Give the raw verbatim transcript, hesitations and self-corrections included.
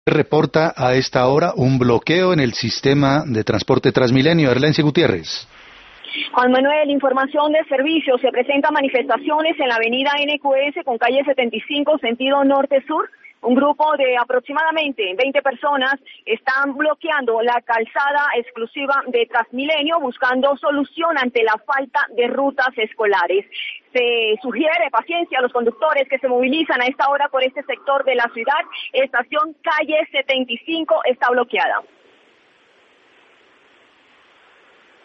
Reporta a esta hora un bloqueo en el sistema de transporte Transmilenio. Erlensi Gutiérrez. Juan Manuel, información de servicio. Se presentan manifestaciones en la avenida N Q S con calle setenta y cinco, sentido norte-sur. Un grupo de aproximadamente veinte personas están bloqueando la calzada exclusiva de Transmilenio buscando solución ante la falta de rutas escolares. Se sugiere paciencia a los conductores que se movilizan a esta hora por este sector de la ciudad. Estación calle setenta y cinco está bloqueada.